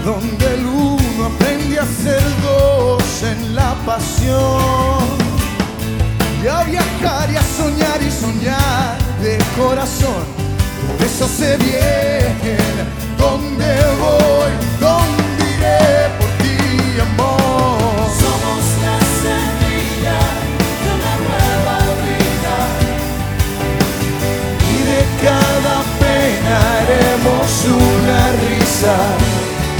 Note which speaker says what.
Speaker 1: donde el uno aprende a ser dos en la pasión, y a viajar y a soñar de corazón. Por eso sé bien dónde voy.